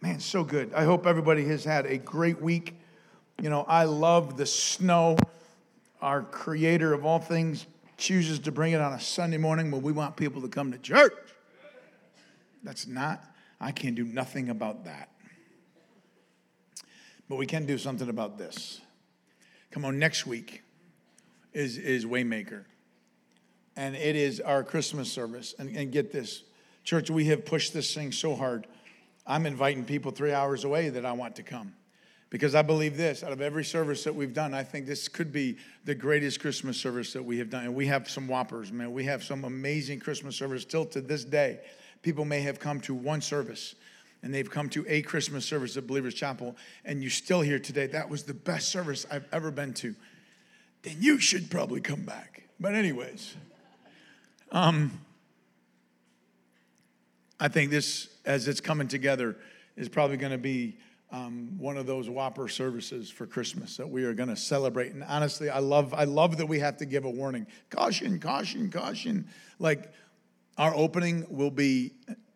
Man, so good. I hope everybody has had a great week. You know, I love the snow. Our creator of all things chooses to bring it on a Sunday morning when we want people to come to church. I can't do nothing about that. But we can do something about this. Come on, next week is Waymaker. And it is our Christmas service. And get this, church, we have pushed this thing so hard. I'm inviting people 3 hours away that I want to come. Because I believe this, out of every service that we've done, I think this could be the greatest Christmas service that we have done. And we have some whoppers, man. We have some amazing Christmas service. Still to this day, people may have come to one service, and they've come to a Christmas service at Believers Chapel, and you're still here today. That was the best service I've ever been to. Then you should probably come back. But anyways, I think this, as it's coming together, is probably going to be one of those whopper services for Christmas that we are going to celebrate. And honestly, I love that we have to give a warning. Caution, caution, caution. Like, our opening will be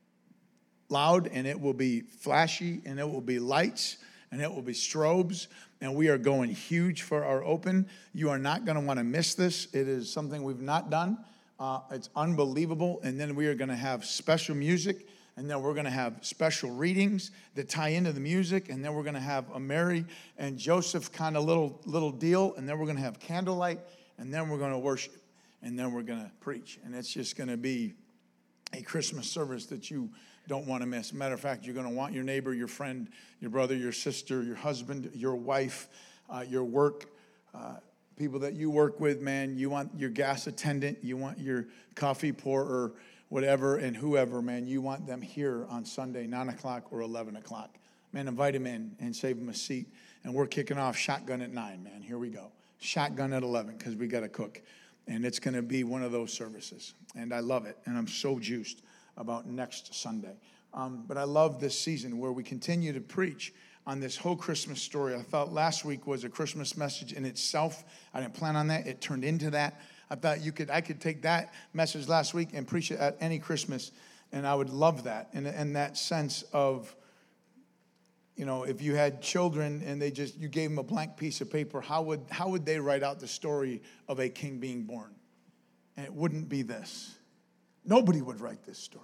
loud, and it will be flashy, and it will be lights, and it will be strobes, and we are going huge for our open. You are not going to want to miss this. It is something we've not done. It's unbelievable. And then we are going to have special music, and then we're going to have special readings that tie into the music, and then we're going to have a Mary and Joseph kind of little deal, and then we're going to have candlelight, and then we're going to worship, and then we're going to preach. And it's just going to be a Christmas service that you don't want to miss. Matter of fact, you're going to want your neighbor, your friend, your brother, your sister, your husband, your wife, your work, people that you work with, man. You want your gas attendant, you want your coffee pourer, whatever, and whoever, man. You want them here on Sunday, 9 o'clock or 11 o'clock. Man, invite them in and save them a seat. And we're kicking off shotgun at 9, man. Here we go. Shotgun at 11, because we got to cook. And it's going to be one of those services. And I love it. And I'm so juiced about next Sunday. But I love this season where we continue to preach on this whole Christmas story. I thought last week was a Christmas message in itself. I didn't plan on that. It turned into that. I thought I could take that message last week and preach it at any Christmas, and I would love that. And that sense of, you know, if you had children and you gave them a blank piece of paper, how would they write out the story of a king being born? And it wouldn't be this. Nobody would write this story.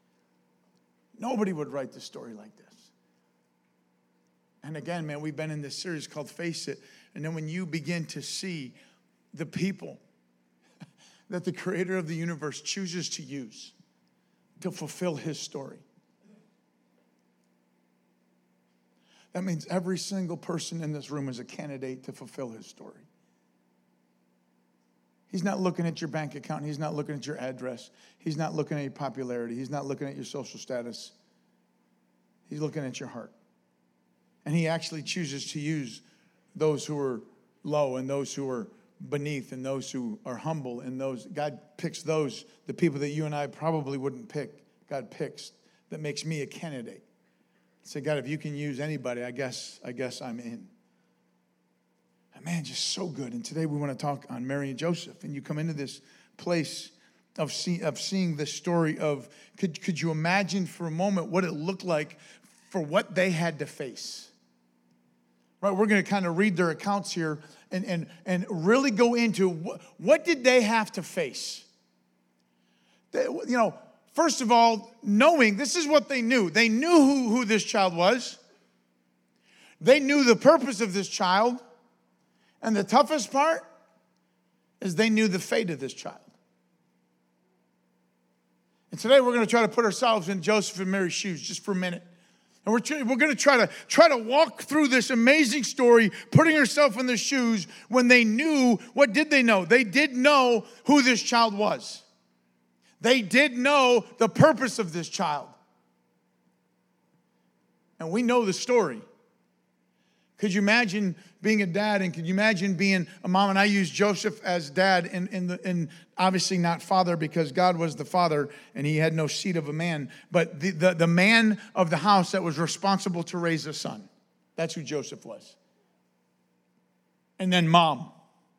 Nobody would write the story like this. And again, man, we've been in this series called Face It. And then when you begin to see the people that the creator of the universe chooses to use to fulfill his story, that means every single person in this room is a candidate to fulfill his story. He's not looking at your bank account. He's not looking at your address. He's not looking at your popularity. He's not looking at your social status. He's looking at your heart. And he actually chooses to use those who are low and those who are beneath and those who are humble and those. God picks those, the people that you and I probably wouldn't pick. God picks. That makes me a candidate. Say, God, if you can use anybody, I guess I'm in. And man, just so good. And today we want to talk on Mary and Joseph. And you come into this place of seeing the story of, could you imagine for a moment what it looked like for what they had to face? Right, we're going to kind of read their accounts here and really go into what did they have to face? First of all, knowing, this is what they knew. They knew who this child was. They knew the purpose of this child. And the toughest part is they knew the fate of this child. And today we're going to try to put ourselves in Joseph and Mary's shoes just for a minute. And we're going to try to walk through this amazing story, putting ourselves in their shoes when they knew. What did they know? They did know who this child was. They did know the purpose of this child. And we know the story. Could you imagine being a dad, and could you imagine being a mom? And I use Joseph as dad, and obviously not father, because God was the father and he had no seed of a man, but the man of the house that was responsible to raise a son. That's who Joseph was. And then mom.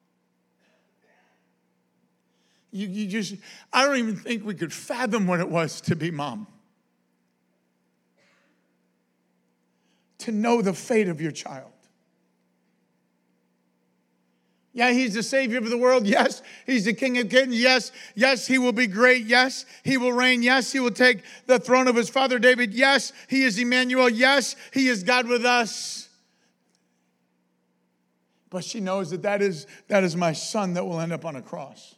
I don't even think we could fathom what it was to be mom. to know the fate of your child. Yeah, he's the Savior of the world. Yes, he's the King of Kings. Yes, he will be great. Yes, he will reign. Yes, he will take the throne of his father David. Yes, he is Emmanuel. Yes, he is God with us. But she knows that is my son that will end up on a cross.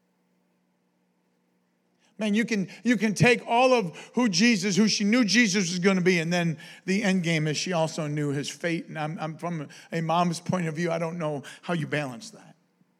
Man, you can take all of who she knew Jesus was going to be, and then the end game is she also knew his fate. And I'm from a mom's point of view, I don't know how you balance that.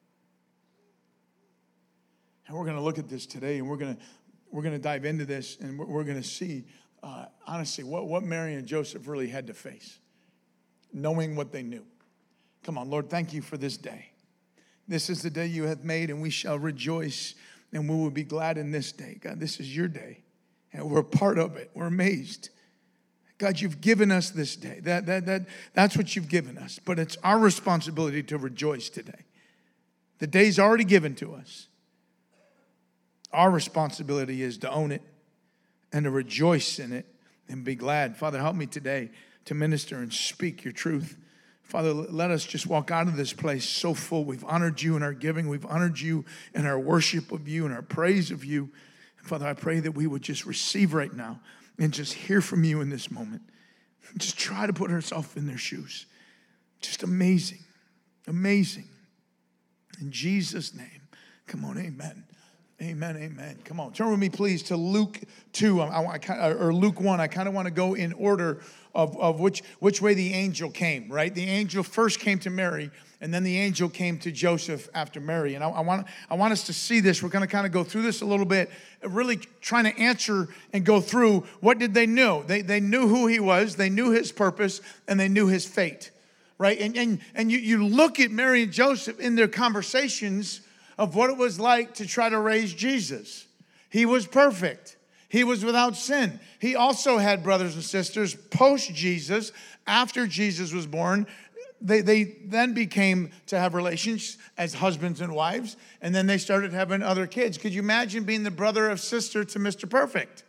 And we're going to look at this today, and we're going to dive into this, and we're going to see, honestly, what Mary and Joseph really had to face, knowing what they knew. Come on, Lord, thank you for this day. This is the day you have made, and we shall rejoice. And we will be glad in this day. God, this is your day. And we're a part of it. We're amazed. God, you've given us this day. That's what you've given us. But it's our responsibility to rejoice today. The day's already given to us. Our responsibility is to own it and to rejoice in it and be glad. Father, help me today to minister and speak your truth. Father, let us just walk out of this place so full. We've honored you in our giving. We've honored you in our worship of you and our praise of you. And Father, I pray that we would just receive right now and just hear from you in this moment. Just try to put ourselves in their shoes. Just amazing. Amazing. In Jesus' name. Come on, amen. Amen, amen. Come on, turn with me, please, to Luke 2, or Luke 1. I kind of want to go in order of which way the angel came, right? The angel first came to Mary, and then the angel came to Joseph after Mary. And I want us to see this. We're going to kind of go through this a little bit, really trying to answer and go through what did they know. They knew who he was, they knew his purpose, and they knew his fate, right? And you look at Mary and Joseph in their conversations of what it was like to try to raise Jesus. He was perfect. He was without sin. He also had brothers and sisters post-Jesus. After Jesus was born, they then became to have relations as husbands and wives, and then they started having other kids. Could you imagine being the brother or sister to Mr. Perfect?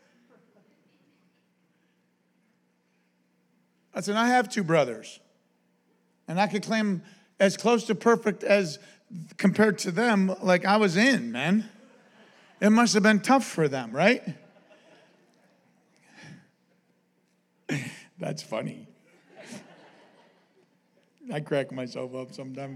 I said, I have two brothers, and I could claim as close to perfect as compared to them, like I was in, man. It must have been tough for them, right? That's funny. I crack myself up sometimes.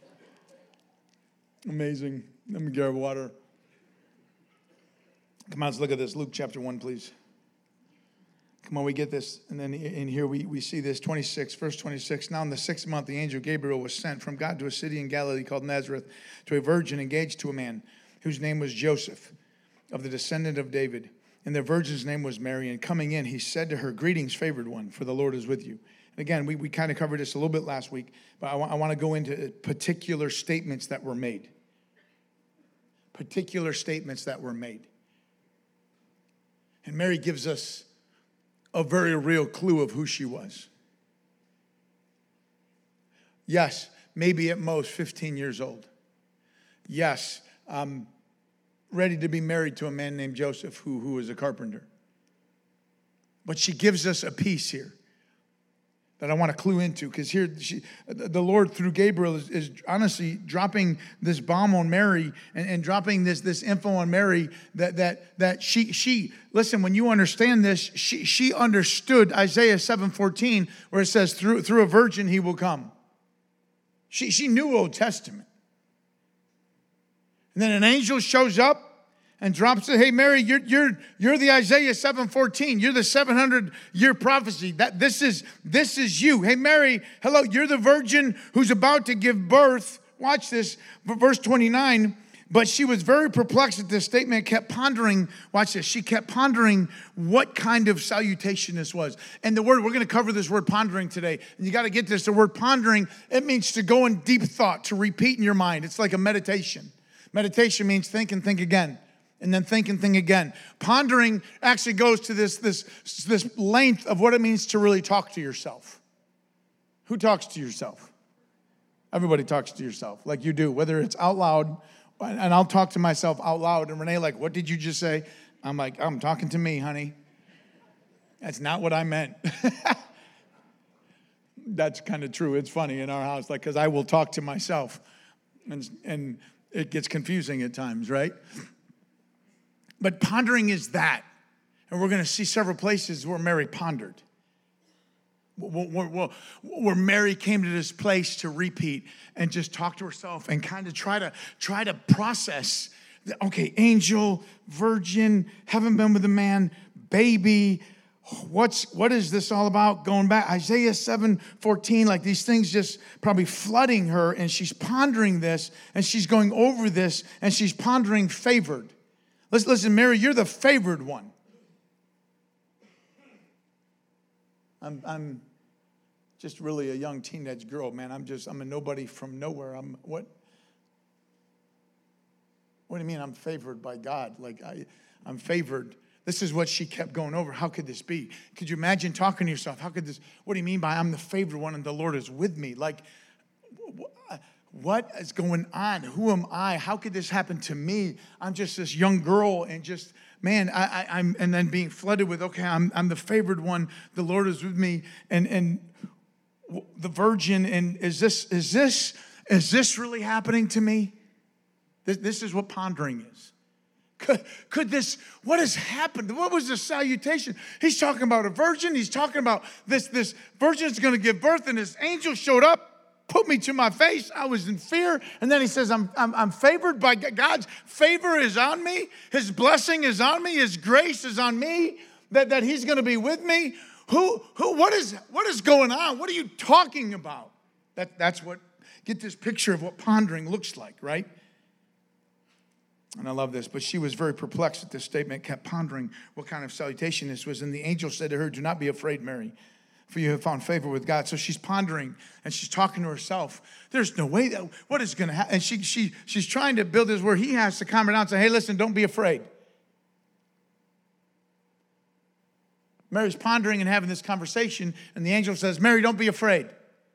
Amazing. Let me grab water. Come on, let's look at this. Luke chapter 1, please. Come on, we get this. And then in here we see this, verse 26. Now in the 6th month, the angel Gabriel was sent from God to a city in Galilee called Nazareth to a virgin engaged to a man whose name was Joseph, of the descendant of David. And the virgin's name was Mary. And coming in, he said to her, "Greetings, favored one, for the Lord is with you." And again, we kind of covered this a little bit last week, but I want to go into particular statements that were made. Particular statements that were made. And Mary gives us a very real clue of who she was. Yes, maybe at most 15 years old. Yes, ready to be married to a man named Joseph who was a carpenter. But she gives us a piece here that I want to clue into, because here the Lord through Gabriel is honestly dropping this bomb on Mary and dropping this info on Mary that she listen, when you understand this, she understood Isaiah 7:14 where it says through a virgin he will come. She knew Old Testament. And then an angel shows up and drops it. Hey, Mary, you're the Isaiah 7:14. You're the 700-year prophecy. This is you. Hey, Mary, hello. You're the virgin who's about to give birth. Watch this, verse 29. But she was very perplexed at this statement, kept pondering. Watch this. She kept pondering what kind of salutation this was. And the word, we're going to cover this word pondering today. And you got to get this. The word pondering, it means to go in deep thought, to repeat in your mind. It's like a meditation. Meditation means think and think again. And then think and think again. Pondering actually goes to this length of what it means to really talk to yourself. Who talks to yourself? Everybody talks to yourself like you do, whether it's out loud, and I'll talk to myself out loud. And Renee like, what did you just say? I'm like, I'm talking to me, honey. That's not what I meant. That's kind of true. It's funny in our house, like, because I will talk to myself, and it gets confusing at times, right? But pondering is that. And we're going to see several places where Mary pondered. Where Mary came to this place to repeat and just talk to herself and kind of try to process, okay, angel, virgin, haven't been with a man, baby, what is this all about? Going back, Isaiah 7:14, like these things just probably flooding her, and she's pondering this, and she's going over this, and she's pondering favored. Listen, Mary, you're the favored one. I'm just really a young teenage girl, man. I'm a nobody from nowhere. What do you mean I'm favored by God? Like I'm favored. This is what she kept going over. How could this be? Could you imagine talking to yourself? How could this, what do you mean by I'm the favored one and the Lord is with me? Like, what is going on? Who am I? How could this happen to me? I'm just this young girl and just, man, I'm, and then being flooded with, okay, I'm the favored one. The Lord is with me, and the virgin. And is this really happening to me? This is what pondering is. Could this, what has happened? What was the salutation? He's talking about a virgin. He's talking about this virgin is going to give birth, and this angel showed up, put me to my face. I was in fear. And then he says, I'm favored by God's favor is on me. His blessing is on me. His grace is on me, that he's going to be with me. What is going on? What are you talking about? That's what, get this picture of what pondering looks like, right? And I love this, but she was very perplexed at this statement, kept pondering what kind of salutation this was. And the angel said to her, do not be afraid, Mary, for you have found favor with God. So she's pondering, and she's talking to herself. There's no way that, what is going to happen? And she's trying to build this where he has to calm her down and say, hey, listen, don't be afraid. Mary's pondering and having this conversation, and the angel says, Mary, don't be afraid,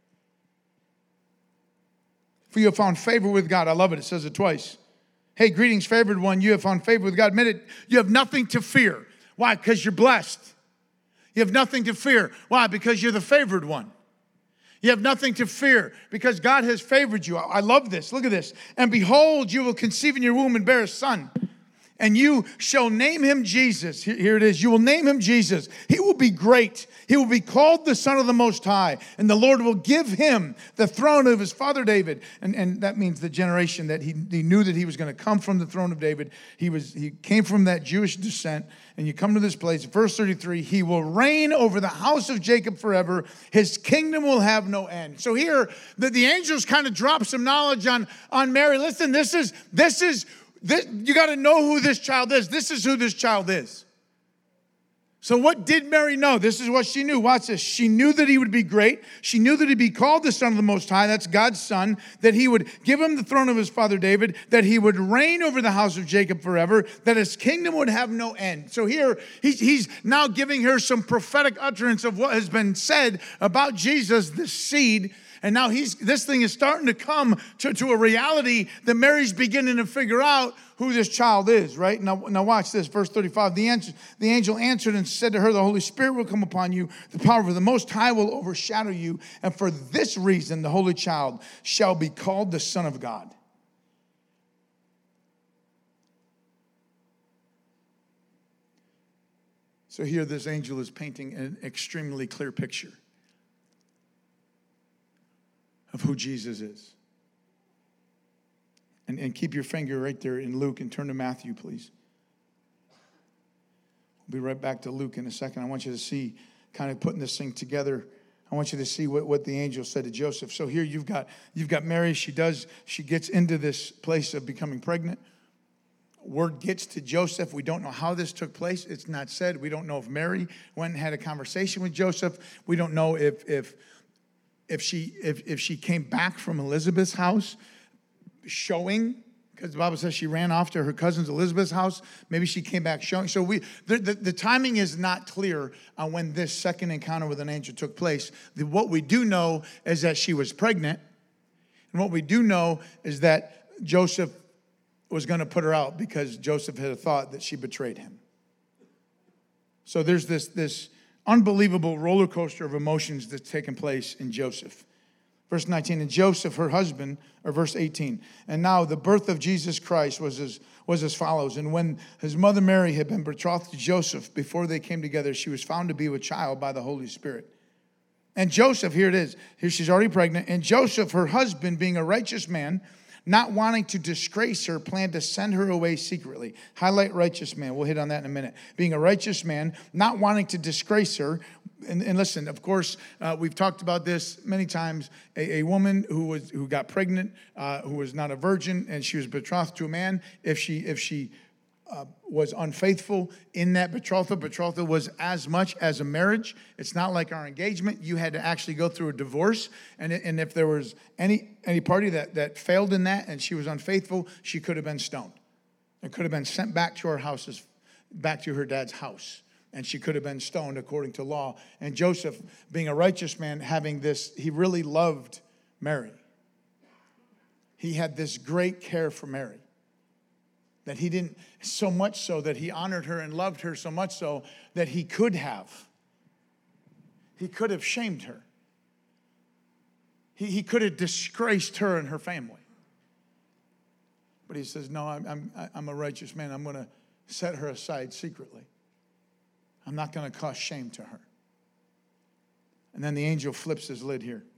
for you have found favor with God. I love it. It says it twice. Hey, greetings, favored one. You have found favor with God. Admit it. You have nothing to fear. Why? Because you're blessed. You have nothing to fear. Why? Because you're the favored one. You have nothing to fear because God has favored you. I love this. Look at this. And behold, you will conceive in your womb and bear a son. And you shall name him Jesus. Here it is. You will name him Jesus. He will be great. He will be called the Son of the Most High. And the Lord will give him the throne of his father David. And that means the generation that he knew that he was going to come from the throne of David. He came from that Jewish descent. And you come to this place, verse 33, he will reign over the house of Jacob forever. His kingdom will have no end. So here, the angels kind of drop some knowledge on Mary. Listen, this is you got to know who this child is. This is who this child is. So what did Mary know? This is what she knew. Watch this. She knew that he would be great. She knew that he'd be called the Son of the Most High. That's God's son. That he would give him the throne of his father David. That he would reign over the house of Jacob forever. That his kingdom would have no end. So here, he's now giving her some prophetic utterance of what has been said about Jesus, the seed. And now this thing is starting to come to a reality that Mary's beginning to figure out who this child is, right? Now watch this, verse 35. The angel answered and said to her, the Holy Spirit will come upon you. The power of the Most High will overshadow you. And for this reason, the Holy Child shall be called the Son of God. So here this angel is painting an extremely clear picture of who Jesus is. And keep your finger right there in Luke and turn to Matthew, please. We'll be right back to Luke in a second. I want you to see, kind of putting this thing together, I want you to see what the angel said to Joseph. So here you've got Mary. She gets into this place of becoming pregnant. Word gets to Joseph. We don't know how this took place. It's not said. We don't know if Mary went and had a conversation with Joseph. We don't know if she came back from Elizabeth's house showing, because the Bible says she ran off to her cousin's Elizabeth's house. Maybe she came back showing. So the timing is not clear on when this second encounter with an angel took place. What we do know is that she was pregnant. And what we do know is that Joseph was going to put her out because Joseph had a thought that she betrayed him. So there's this unbelievable roller coaster of emotions that's taken place in Joseph. Verse 19, and Joseph, her husband, or verse 18, and now the birth of Jesus Christ was as follows. And when his mother Mary had been betrothed to Joseph, before they came together, she was found to be with child by the Holy Spirit. And Joseph, here it is, here she's already pregnant, and Joseph, her husband, being a righteous man, not wanting to disgrace her, planned to send her away secretly. Highlight righteous man. We'll hit on that in a minute. Being a righteous man, not wanting to disgrace her. And listen, of course, we've talked about this many times. A woman who got pregnant, who was not a virgin, and she was betrothed to a man. If she was unfaithful in that betrothal was as much as a marriage. It's not like our engagement. You had to actually go through a divorce. And if there was any party that failed in that and she was unfaithful, she could have been stoned. It could have been sent back to back to her dad's house. And she could have been stoned according to law. And Joseph, being a righteous man, having this, he really loved Mary. He had this great care for Mary. That he didn't, so much so that he honored her and loved her so much so that he could have shamed her. He could have disgraced her and her family. But he says, no, I'm a righteous man. I'm going to set her aside secretly. I'm not going to cause shame to her. And then the angel flips his lid here.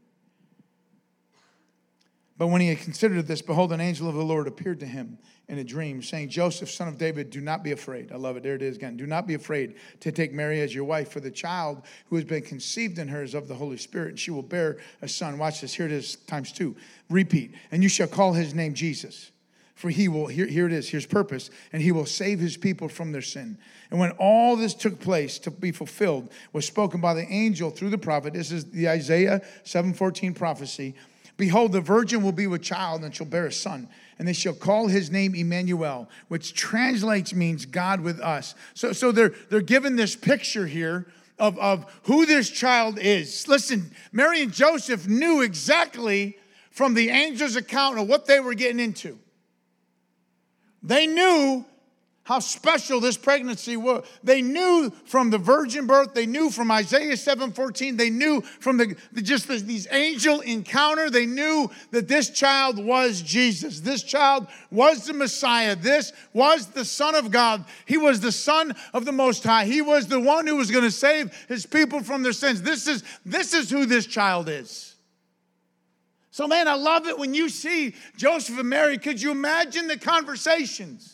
But when he had considered this, behold, an angel of the Lord appeared to him in a dream, saying, Joseph, son of David, do not be afraid. I love it. There it is again. Do not be afraid to take Mary as your wife, for the child who has been conceived in her is of the Holy Spirit, and she will bear a son. Watch this. Here it is, times 2. Repeat. And you shall call his name Jesus. For he will, here it is, here's purpose, and he will save his people from their sin. And when all this took place to be fulfilled, was spoken by the angel through the prophet. This is the Isaiah 7:14 prophecy. Behold, the virgin will be with child and shall bear a son, and they shall call his name Emmanuel, which translates means God with us. So they're given this picture here of who this child is. Listen, Mary and Joseph knew exactly from the angel's account of what they were getting into. They knew how special this pregnancy was. They knew from the virgin birth. They knew from Isaiah 7:14. They knew from these angel encounter. They knew that this child was Jesus. This child was the Messiah. This was the Son of God. He was the Son of the Most High. He was the one who was going to save his people from their sins. This is who this child is. So, man, I love it when you see Joseph and Mary. Could you imagine the conversations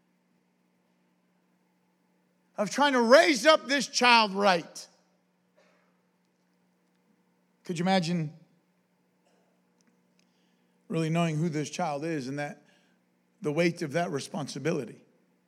of trying to raise up this child right? Could you imagine really knowing who this child is and that the weight of that responsibility?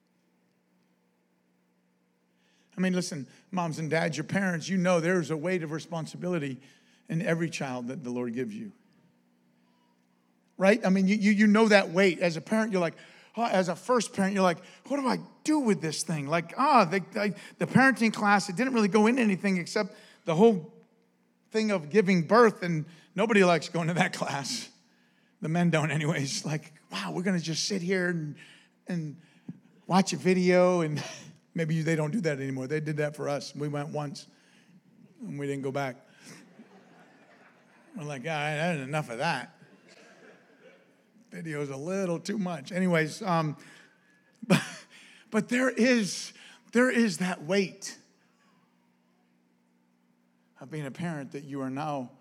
I mean, listen, moms and dads, your parents, you know there's a weight of responsibility in every child that the Lord gives you. Right? I mean, you know that weight. As a parent, you're like, oh, as a first parent, you're like, what do I do with this thing? Like, the parenting class, it didn't really go into anything except the whole thing of giving birth, and nobody likes going to that class. The men don't anyways. Like, wow, we're going to just sit here and watch a video, and maybe they don't do that anymore. They did that for us. We went once, and we didn't go back. We're like, I had enough of that. Video's a little too much. Anyways, but there is that weight of being a parent that you are now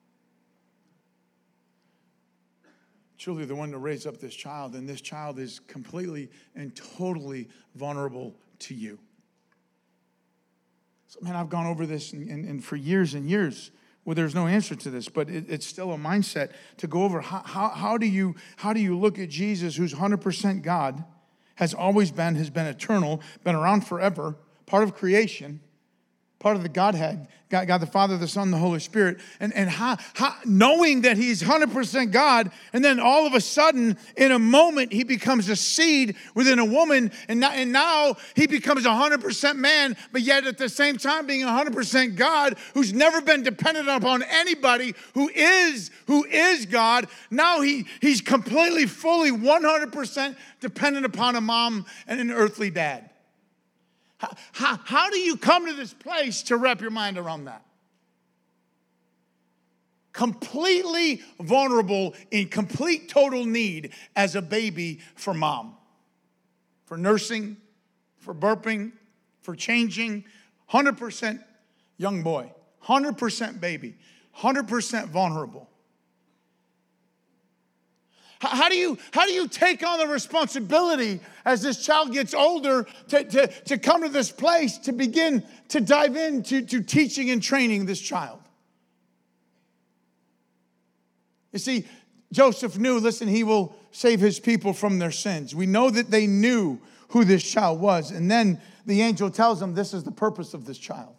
truly the one to raise up this child, and this child is completely and totally vulnerable to you. So, man, I've gone over this and for years and years. Well, there's no answer to this, but it's still a mindset to go over how do you look at Jesus, who's 100% God, has always been, has been eternal, been around forever, part of creation, part of the Godhead, God the Father, the Son, the Holy Spirit, and how knowing that he's 100% God, and then all of a sudden, in a moment, he becomes a seed within a woman, and now he becomes 100% man, but yet at the same time being 100% God, who's never been dependent upon anybody, who is God. Now he's completely, fully, 100% dependent upon a mom and an earthly dad. How do you come to this place to wrap your mind around that? Completely vulnerable, in complete total need as a baby for mom, for nursing, for burping, for changing. 100% young boy, 100% baby, 100% vulnerable. How do you take on the responsibility as this child gets older to come to this place to begin to dive into teaching and training this child? You see, Joseph knew, listen, he will save his people from their sins. We know that they knew who this child was. And then the angel tells them, this is the purpose of this child.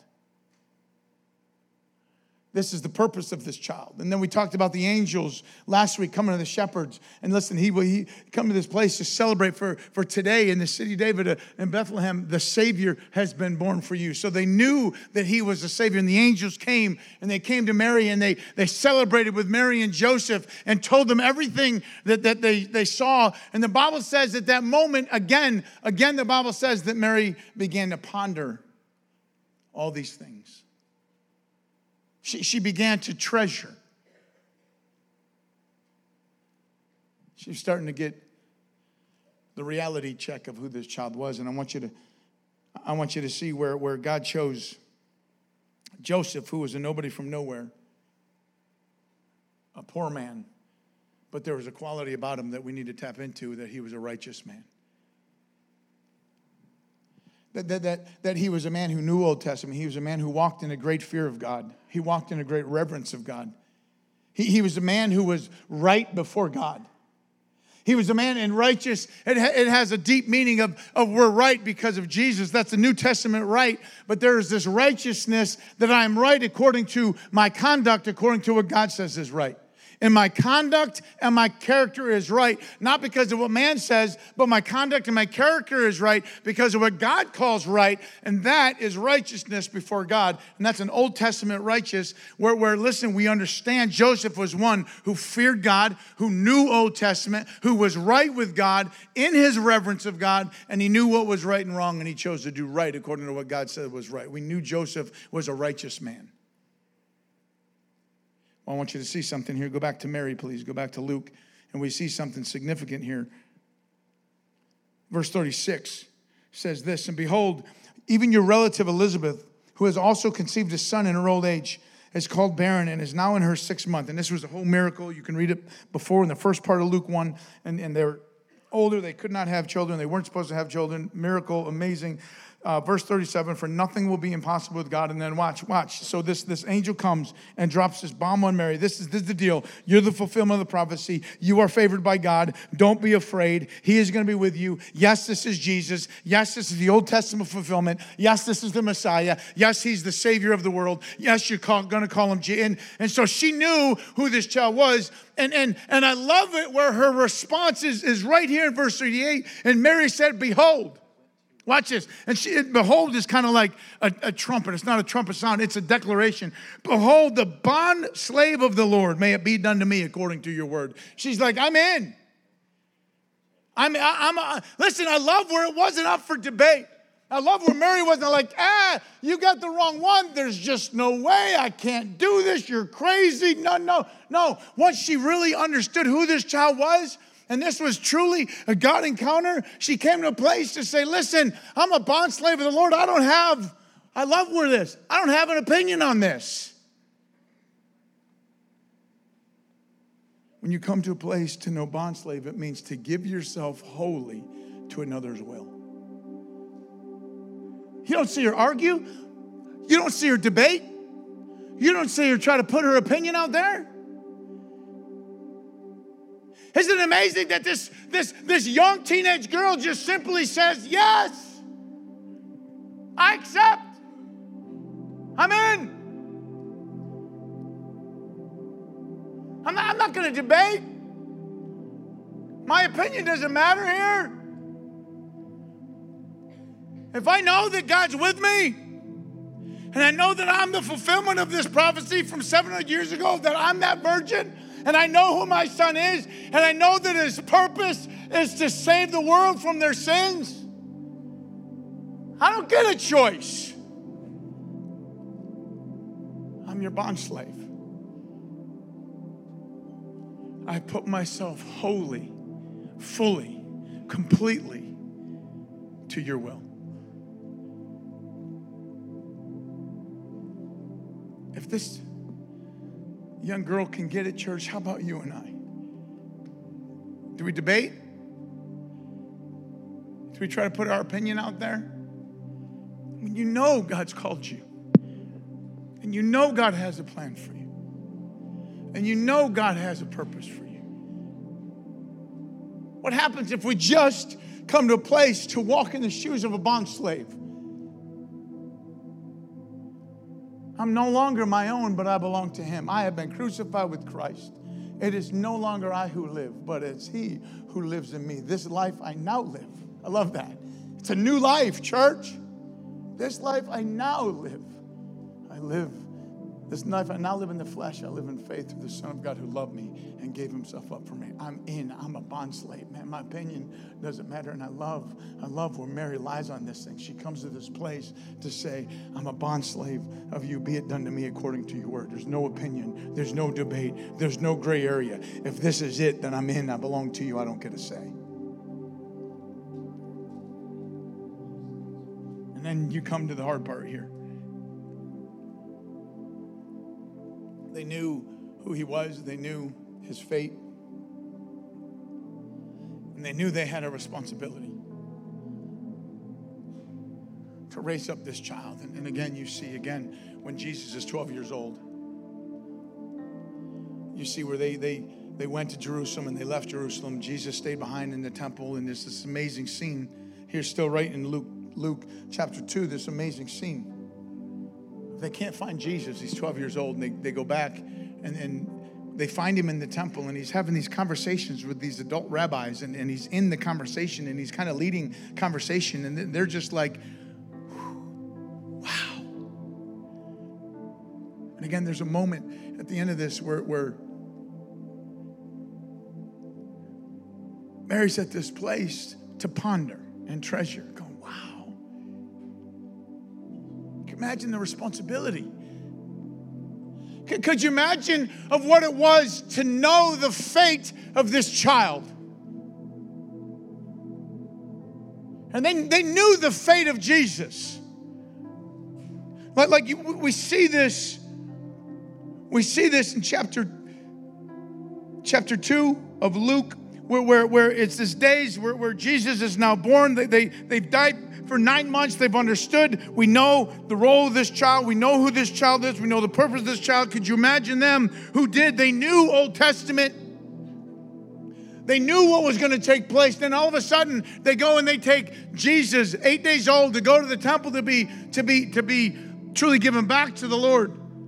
This is the purpose of this child. And then we talked about the angels last week coming to the shepherds. And listen, he come to this place to celebrate for today in the city of David in Bethlehem. The Savior has been born for you. So they knew that he was the Savior. And the angels came, and they came to Mary, and they celebrated with Mary and Joseph and told them everything that they saw. And the Bible says at that moment, again, the Bible says that Mary began to ponder all these things. She began to treasure. She was starting to get the reality check of who this child was. And I want you to see where God chose Joseph, who was a nobody from nowhere, a poor man. But there was a quality about him that we need to tap into, that he was a righteous man. That he was a man who knew Old Testament. He was a man who walked in a great fear of God. He walked in a great reverence of God. He was a man who was right before God. He was a man in righteous. It has a deep meaning of we're right because of Jesus. That's the New Testament right. But there is this righteousness that I am right according to my conduct, according to what God says is right. And my conduct and my character is right, not because of what man says, but my conduct and my character is right because of what God calls right, and that is righteousness before God. And that's an Old Testament righteous where listen, we understand Joseph was one who feared God, who knew Old Testament, who was right with God in his reverence of God, and he knew what was right and wrong, and he chose to do right according to what God said was right. We knew Joseph was a righteous man. I want you to see something here. Go back to Mary, please. Go back to Luke. And we see something significant here. Verse 36 says this, and behold, even your relative Elizabeth, who has also conceived a son in her old age, is called barren and is now in her 6th month. And this was a whole miracle. You can read it before in the first part of Luke 1. And they were older. They could not have children. They weren't supposed to have children. Miracle, amazing. Verse 37, for nothing will be impossible with God. And then watch. So this angel comes and drops this bomb on Mary. This is the deal. You're the fulfillment of the prophecy. You are favored by God. Don't be afraid. He is going to be with you. Yes, this is Jesus. Yes, this is the Old Testament fulfillment. Yes, this is the Messiah. Yes, he's the Savior of the world. Yes, you're going to call him Jesus. And so she knew who this child was. And I love it where her response is right here in verse 38. And Mary said, behold. Watch this. And behold is kind of like a trumpet. It's not a trumpet sound. It's a declaration. Behold, the bond slave of the Lord, may it be done to me according to your word. She's like, I'm in. Listen, I love where it wasn't up for debate. I love where Mary wasn't like, you got the wrong one. There's just no way. I can't do this. You're crazy. No. Once she really understood who this child was, and this was truly a God encounter, she came to a place to say, listen, I'm a bond slave of the Lord. I don't have an opinion on this. When you come to a place to know bond slave, it means to give yourself wholly to another's will. You don't see her argue. You don't see her debate. You don't see her try to put her opinion out there. Isn't it amazing that this young teenage girl just simply says, yes, I accept. I'm in. I'm not going to debate. My opinion doesn't matter here. If I know that God's with me, and I know that I'm the fulfillment of this prophecy from 700 years ago, that I'm that virgin, and I know who my son is, and I know that his purpose is to save the world from their sins, I don't get a choice. I'm your bond slave. I put myself wholly, fully, completely to your will. If this young girl can get it, church, how about you and I? Do we debate? Do we try to put our opinion out there? When you know God's called you, and you know God has a plan for you, and you know God has a purpose for you. What happens if we just come to a place to walk in the shoes of a bond slave? I'm no longer my own, but I belong to him. I have been crucified with Christ. It is no longer I who live, but it's he who lives in me. This life I now live. I love that. It's a new life, church. This life I now live. I live. This life I now live in the flesh. I live in faith through the Son of God who loved me and gave himself up for me. I'm a bond slave, man. My opinion doesn't matter. And I love where Mary lies on this thing. She comes to this place to say, I'm a bond slave of you. Be it done to me according to your word. There's no opinion. There's no debate. There's no gray area. If this is it, then I'm in. I belong to you. I don't get a say. And then you come to the hard part here. They knew who he was. They knew his fate. And they knew they had a responsibility to raise up this child. And again, you see, when Jesus is 12 years old, you see where they went to Jerusalem and they left Jerusalem. Jesus stayed behind in the temple. And there's this amazing scene here still right in Luke chapter 2, this amazing scene. They can't find Jesus. He's 12 years old, and they go back, and they find him in the temple, and he's having these conversations with these adult rabbis, and he's in the conversation, and he's kind of leading conversation, and they're just like, wow. And again, there's a moment at the end of this where Mary's at this place to ponder and treasure, going, wow. Imagine the responsibility. Could you imagine of what it was to know the fate of this child? And they knew the fate of Jesus. We see this in chapter 2 of Luke, where it's this days where Jesus is now born. They've died for 9 months. They've understood. We know the role of this child. We know who this child is. We know the purpose of this child. Could you imagine them who did? They knew Old Testament. They knew what was going to take place. Then all of a sudden, they go and they take Jesus, 8 days old, to go to the temple to be truly given back to the Lord.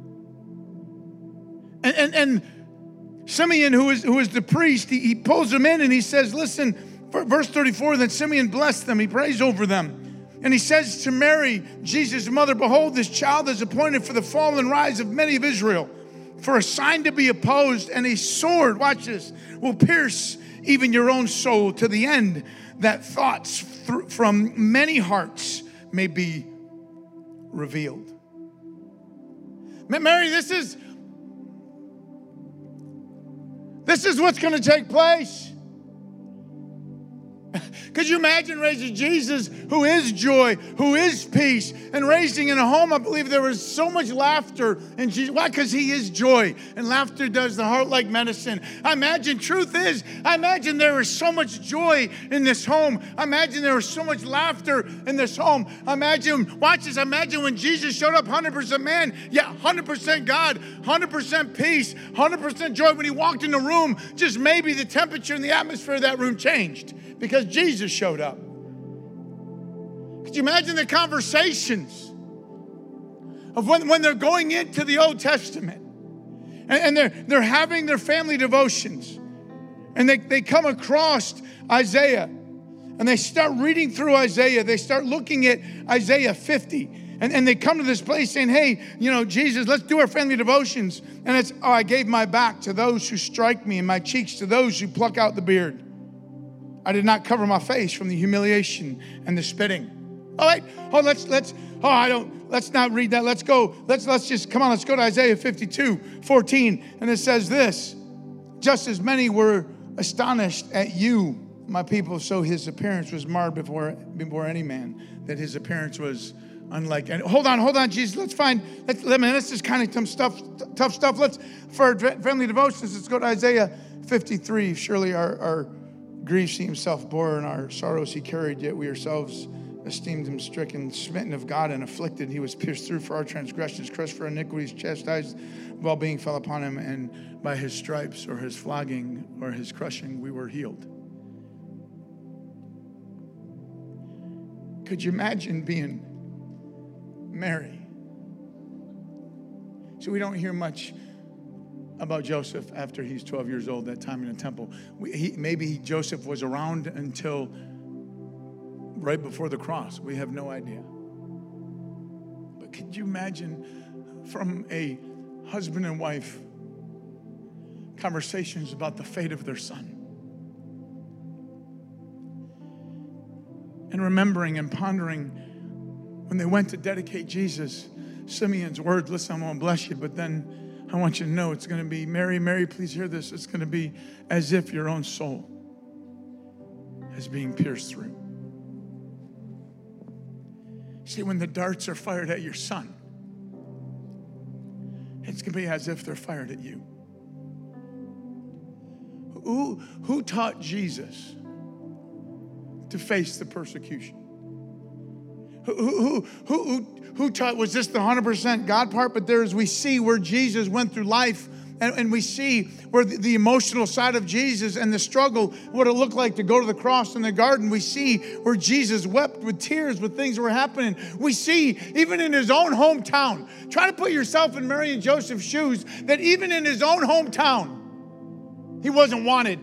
And Simeon, who is the priest, he pulls them in and he says, listen, verse 34, then Simeon blessed them. He prays over them. And he says to Mary, Jesus' mother, behold, this child is appointed for the fall and rise of many of Israel, for a sign to be opposed, and a sword, watch this, will pierce even your own soul, to the end that thoughts from many hearts may be revealed. Mary, this is what's going to take place. Could you imagine raising Jesus, who is joy, who is peace, and raising in a home? I believe there was so much laughter in Jesus. Why? Because he is joy, and laughter does the heart like medicine. I imagine there was so much joy in this home. I imagine there was so much laughter in this home. Imagine when Jesus showed up 100% man, 100% God, 100% peace, 100% joy. When he walked in the room, just maybe the temperature and the atmosphere of that room changed, because Jesus showed up. Could you imagine the conversations of when they're going into the Old Testament and they're having their family devotions, and they come across Isaiah and they start reading through Isaiah. They start looking at Isaiah 50 and they come to this place saying, hey, Jesus, let's do our family devotions. And it's, I gave my back to those who strike me and my cheeks to those who pluck out the beard. I did not cover my face from the humiliation and the spitting. All right. Oh, let's not read that. Let's go to Isaiah 52:14. And it says this: just as many were astonished at you, my people, so his appearance was marred before any man, that his appearance was unlike. And hold on, Jesus. Let's just kind of some tough stuff. For family devotions, let's go to Isaiah 53. Surely our griefs he himself bore, and our sorrows he carried, yet we ourselves esteemed him stricken, smitten of God, and afflicted. He was pierced through for our transgressions, crushed for iniquities, chastised well-being fell upon him, and by his stripes, or his flogging, or his crushing, we were healed. Could you imagine being Mary? So we don't hear much about Joseph after he's 12 years old, that time in the temple. Maybe Joseph was around until right before the cross. We have no idea. But could you imagine from a husband and wife conversations about the fate of their son? And remembering and pondering when they went to dedicate Jesus, Simeon's words, listen, I'm going to bless you, but then I want you to know it's going to be, Mary, Mary, please hear this. It's going to be as if your own soul is being pierced through. See, when the darts are fired at your son, it's going to be as if they're fired at you. Who taught Jesus to face the persecution? Who taught? Was this the 100% God part? But we see where Jesus went through life, and we see where the emotional side of Jesus and the struggle, what it looked like to go to the cross in the garden. We see where Jesus wept with tears when things were happening. We see even in his own hometown. Try to put yourself in Mary and Joseph's shoes, that even in his own hometown, he wasn't wanted.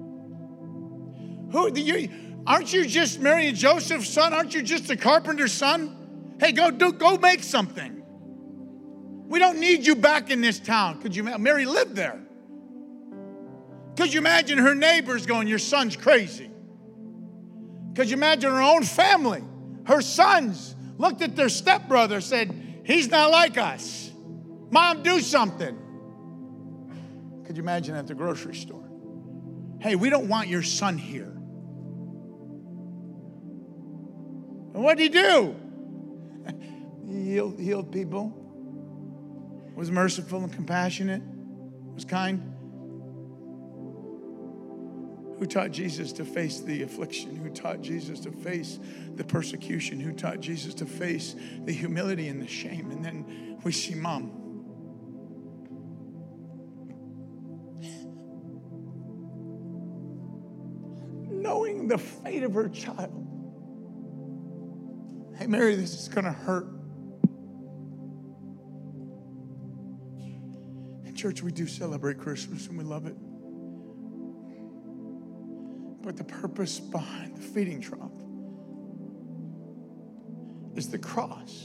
Aren't you just Mary and Joseph's son? Aren't you just a carpenter's son? Hey, go make something. We don't need you back in this town. Could you imagine? Mary lived there. Could you imagine her neighbors going, your son's crazy? Could you imagine her own family? Her sons looked at their stepbrother, said, he's not like us. Mom, do something. Could you imagine at the grocery store? Hey, we don't want your son here. And what did he do? He healed people, was merciful and compassionate, was kind. Who taught Jesus to face the affliction? Who taught Jesus to face the persecution? Who taught Jesus to face the humility and the shame? And then we see Mom. Knowing the fate of her child. Hey, Mary, this is going to hurt. In church, we do celebrate Christmas and we love it. But the purpose behind the feeding trough is the cross.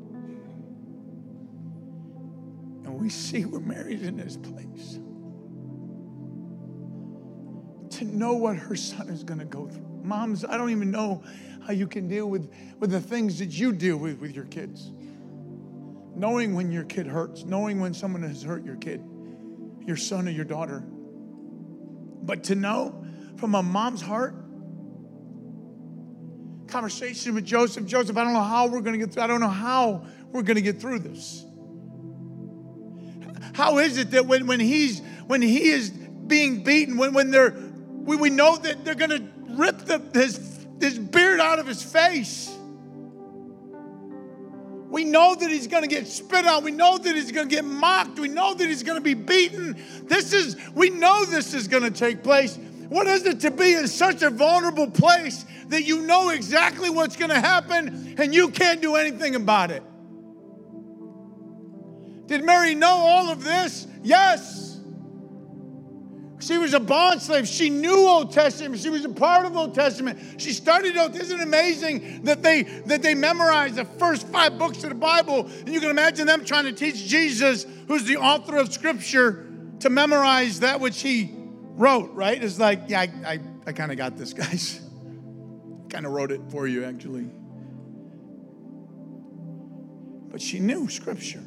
And we see where Mary's in this place. To know what her son is going to go through. Moms, I don't even know how you can deal with the things that you deal with your kids. Knowing when your kid hurts, knowing when someone has hurt your kid, your son or your daughter. But to know from a mom's heart, conversation with Joseph, I don't know how we're going to get through. I don't know how we're going to get through this. How is it that when he is being beaten, we know that they're going to rip his beard out of his face. We know that he's going to get spit on. We know that he's going to get mocked. We know that he's going to be beaten. We know this is going to take place. What is it to be in such a vulnerable place that you know exactly what's going to happen and you can't do anything about it? Did Mary know all of this? Yes. She was a bond slave. She knew Old Testament. She was a part of Old Testament. She studied Old Testament. Isn't it amazing that they memorized the first 5 books of the Bible? And you can imagine them trying to teach Jesus, who's the author of Scripture, to memorize that which he wrote, right? It's like, yeah, I kind of got this, guys. Kind of wrote it for you, actually. But she knew Scripture.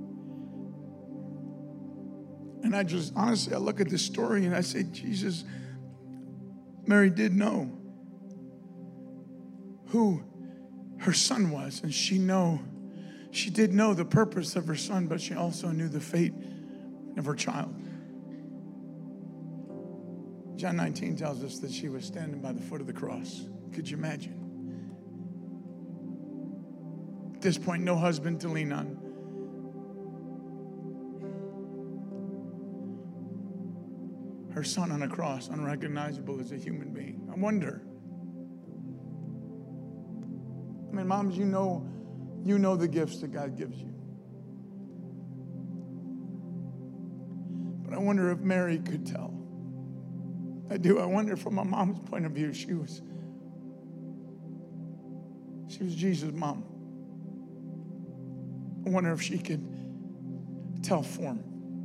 And I just, honestly, I look at this story and I say, Jesus, Mary did know who her son was. And she did know the purpose of her son, but she also knew the fate of her child. John 19 tells us that she was standing by the foot of the cross. Could you imagine? At this point, no husband to lean on. Her son on a cross, unrecognizable as a human being. I wonder. I mean, moms, you know the gifts that God gives you. But I wonder if Mary could tell. I do. I wonder from a mom's point of view, she was Jesus' mom. I wonder if she could tell form.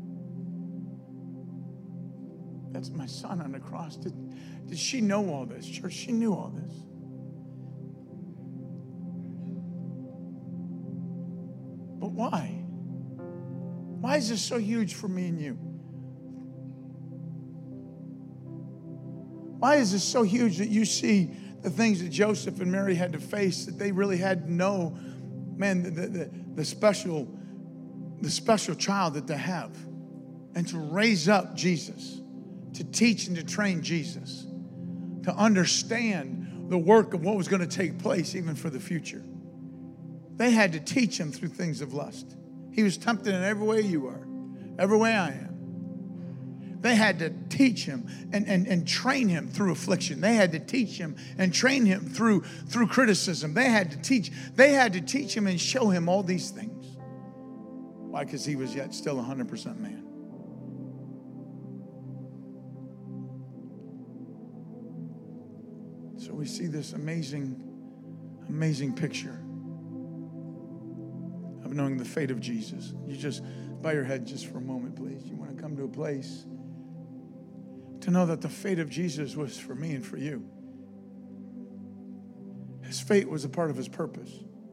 That's my son on the cross. Did she know all this? Church, she knew all this. But why? Why is this so huge for me and you? Why is this so huge that you see the things that Joseph and Mary had to face, that they really had to know, man, the special child that they have, and to raise up Jesus, to teach and to train Jesus, to understand the work of what was going to take place even for the future. They had to teach him through things of lust. He was tempted in every way you are, every way I am. They had to teach him and train him through affliction. They had to teach him and train him through criticism. They had to teach him and show him all these things. Why? Because he was yet still 100% man. So we see this amazing, amazing picture of knowing the fate of Jesus. You just bow your head just for a moment, please. You want to come to a place to know that the fate of Jesus was for me and for you. His fate was a part of his purpose.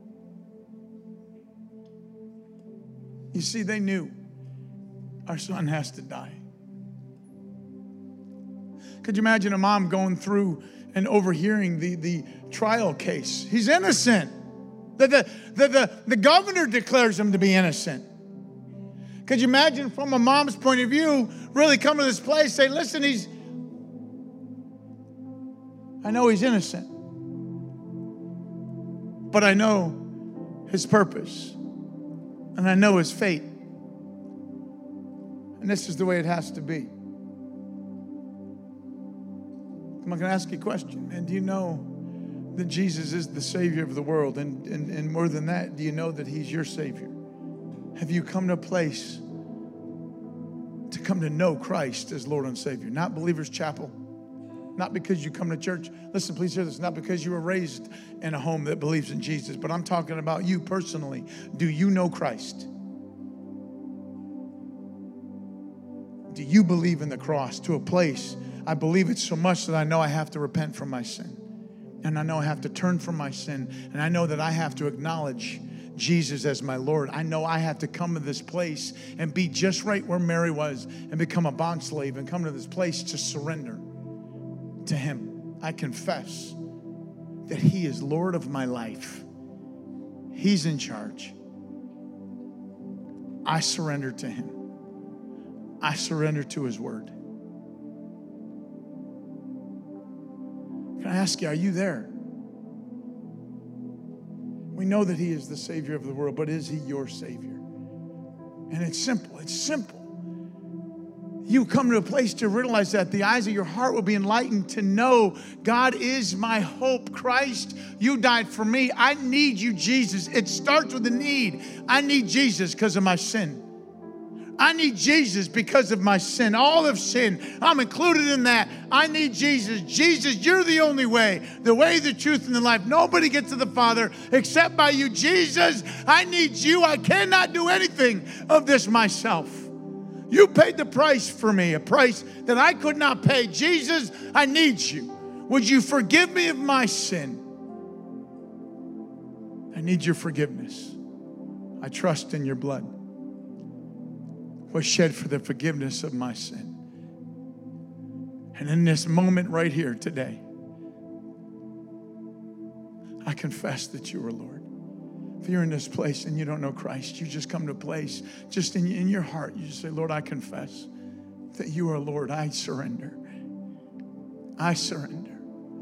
You see, they knew our son has to die. Could you imagine a mom going through and overhearing the trial case? He's innocent. The governor declares him to be innocent. Could you imagine from a mom's point of view, really come to this place, say, listen, I know he's innocent, but I know his purpose, and I know his fate. And this is the way it has to be. I'm going to ask you a question, man. Do you know that Jesus is the Savior of the world? And more than that, do you know that he's your Savior? Have you come to a place to come to know Christ as Lord and Savior? Not Believers Chapel. Not because you come to church. Listen, please hear this. Not because you were raised in a home that believes in Jesus. But I'm talking about you personally. Do you know Christ? Do you believe in the cross to a place? I believe it so much that I know I have to repent from my sin. And I know I have to turn from my sin. And I know that I have to acknowledge Jesus as my Lord. I know I have to come to this place and be just right where Mary was and become a bond slave and come to this place to surrender to him. I confess that he is Lord of my life. He's in charge. I surrender to him. I surrender to his word. Can I ask you, are you there? We know that he is the Savior of the world, but is he your Savior? And it's simple. It's simple. You come to a place to realize that the eyes of your heart will be enlightened to know God is my hope. Christ, you died for me. I need you, Jesus. It starts with a need. I need Jesus because of my sin. I need Jesus because of my sin. All of sin, I'm included in that. I need Jesus. Jesus, you're the only way, the truth, and the life. Nobody gets to the Father except by you. Jesus, I need you. I cannot do anything of this myself. You paid the price for me, a price that I could not pay. Jesus, I need you. Would you forgive me of my sin? I need your forgiveness. I trust in your blood was shed for the forgiveness of my sin. And in this moment right here today, I confess that you are Lord. If you're in this place and you don't know Christ, you just come to a place, just in your heart, you just say, Lord, I confess that you are Lord. I surrender. I surrender.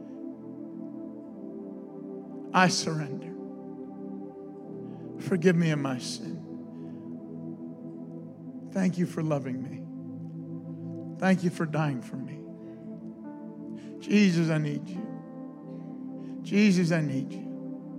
I surrender. Forgive me of my sin. Thank you for loving me. Thank you for dying for me. Jesus, I need you. Jesus, I need you.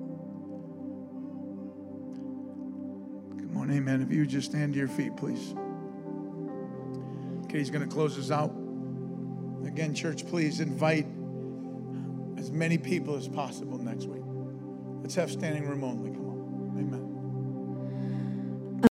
Come on, amen. If you would just stand to your feet, please. Okay, he's going to close us out. Again, church, please invite as many people as possible next week. Let's have standing room only. Come on.